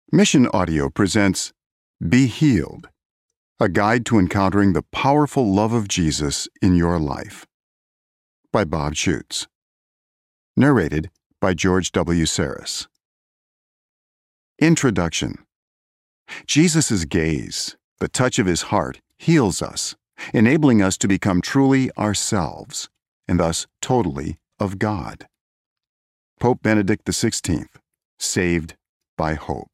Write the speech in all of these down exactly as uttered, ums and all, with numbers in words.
Mission Audio presents Be Healed, a guide to encountering the powerful love of Jesus in your life, by Bob Schuchts. Narrated by George W. Saris. Introduction. Jesus' gaze, the touch of his heart, heals us, enabling us to become truly ourselves, and thus totally of God. Pope Benedict the sixteenth, Saved by Hope.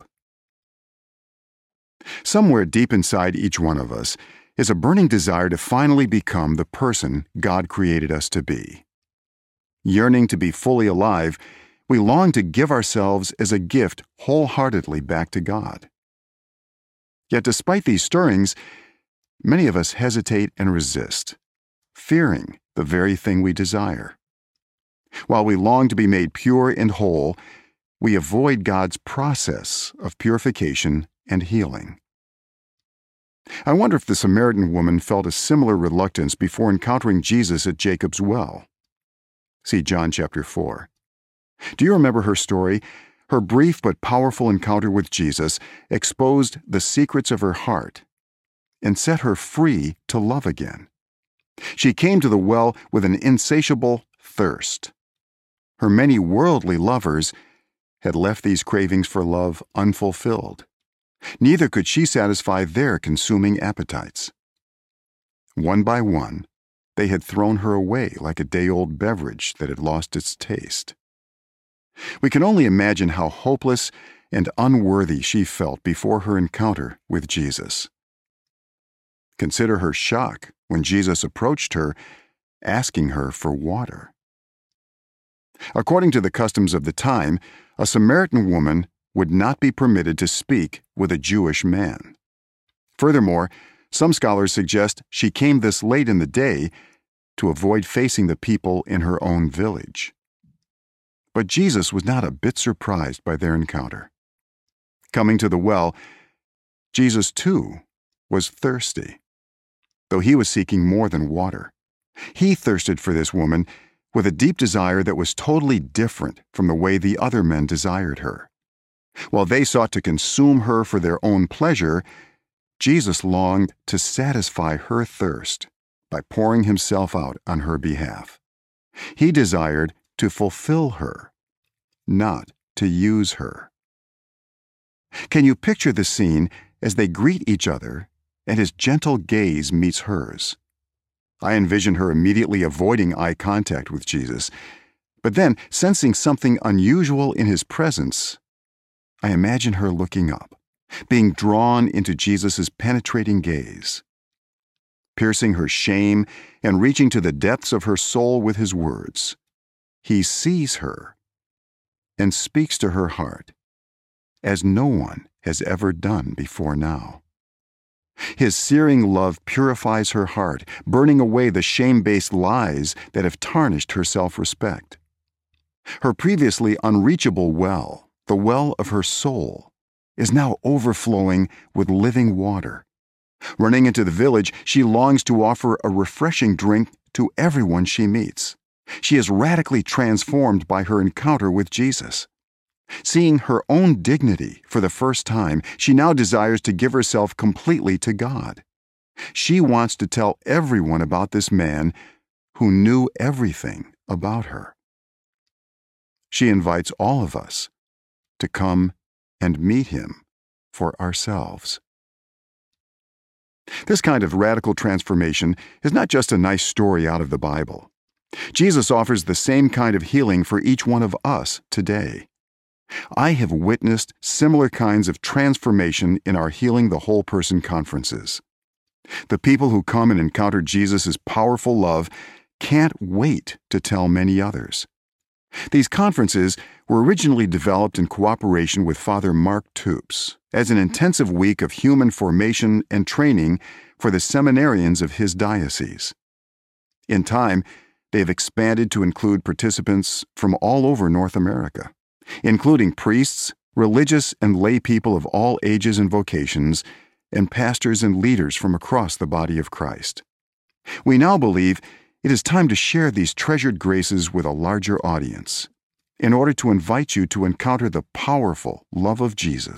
Somewhere deep inside each one of us is a burning desire to finally become the person God created us to be. Yearning to be fully alive, we long to give ourselves as a gift wholeheartedly back to God. Yet despite these stirrings, many of us hesitate and resist, fearing the very thing we desire. While we long to be made pure and whole, we avoid God's process of purification and healing. I wonder if the Samaritan woman felt a similar reluctance before encountering Jesus at Jacob's well. See John chapter four. Do you remember her story? Her brief but powerful encounter with Jesus exposed the secrets of her heart and set her free to love again. She came to the well with an insatiable thirst. Her many worldly lovers had left these cravings for love unfulfilled. Neither could she satisfy their consuming appetites. One by one, they had thrown her away like a day-old beverage that had lost its taste. We can only imagine how hopeless and unworthy she felt before her encounter with Jesus. Consider her shock when Jesus approached her, asking her for water. According to the customs of the time, a Samaritan woman would not be permitted to speak with a Jewish man. Furthermore, some scholars suggest she came this late in the day to avoid facing the people in her own village. But Jesus was not a bit surprised by their encounter. Coming to the well, Jesus too was thirsty, though he was seeking more than water. He thirsted for this woman with a deep desire that was totally different from the way the other men desired her. While they sought to consume her for their own pleasure, Jesus longed to satisfy her thirst by pouring himself out on her behalf. He desired to fulfill her, not to use her. Can you picture the scene as they greet each other and his gentle gaze meets hers? I envision her immediately avoiding eye contact with Jesus, but then, sensing something unusual in his presence, I imagine her looking up, being drawn into Jesus' penetrating gaze, piercing her shame and reaching to the depths of her soul with his words. He sees her and speaks to her heart as no one has ever done before now. His searing love purifies her heart, burning away the shame-based lies that have tarnished her self-respect. Her previously unreachable well, the well of her soul, is now overflowing with living water. Running into the village, she longs to offer a refreshing drink to everyone she meets. She is radically transformed by her encounter with Jesus. Seeing her own dignity for the first time, she now desires to give herself completely to God. She wants to tell everyone about this man who knew everything about her. She invites all of us to come and meet him for ourselves. This kind of radical transformation is not just a nice story out of the Bible. Jesus offers the same kind of healing for each one of us today. I have witnessed similar kinds of transformation in our Healing the Whole Person conferences. The people who come and encounter Jesus' powerful love can't wait to tell many others. These conferences were originally developed in cooperation with Father Mark Toups as an intensive week of human formation and training for the seminarians of his diocese. In time, they have expanded to include participants from all over North America, including priests, religious and lay people of all ages and vocations, and pastors and leaders from across the body of Christ. We now believe it is time to share these treasured graces with a larger audience in order to invite you to encounter the powerful love of Jesus